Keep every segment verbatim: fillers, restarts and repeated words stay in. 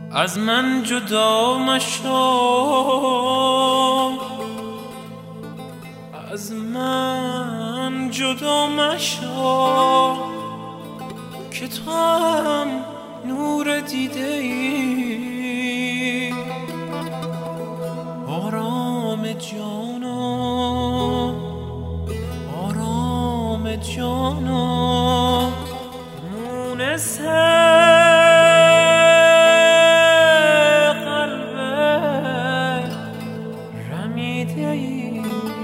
از من جدا مشو، از من جدا مشو که تو هم نور دیده ای. آرام جانا، آرام جانا، مونس قلب رمیده ای.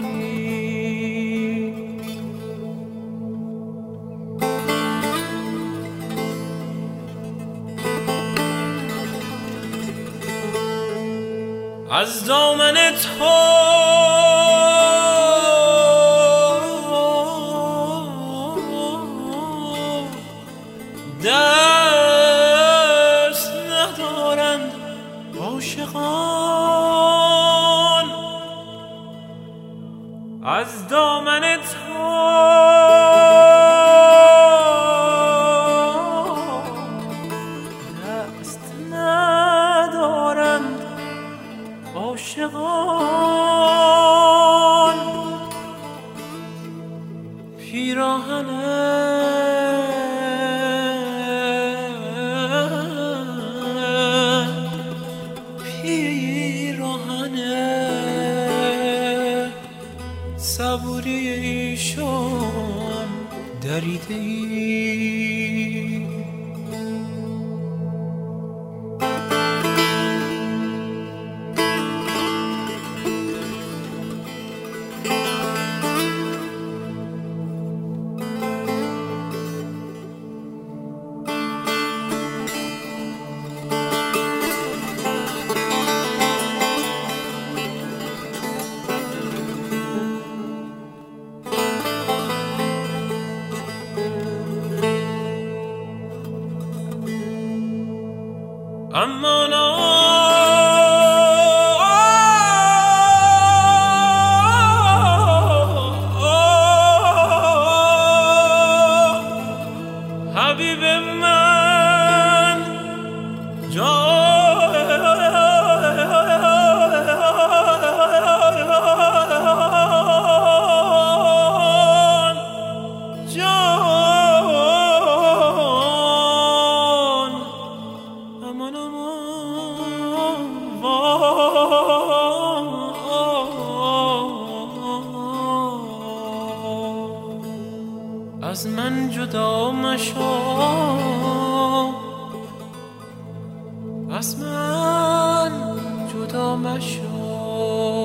از دامن تو دست ندارند عاشقان، از دامن تو دست ندارند عاشقان. پیراهنه پیراهنه صبوری ایشان دریده ای. اما نه حبیب من جان جان امان از من جدا مشو، از من جدا مشو.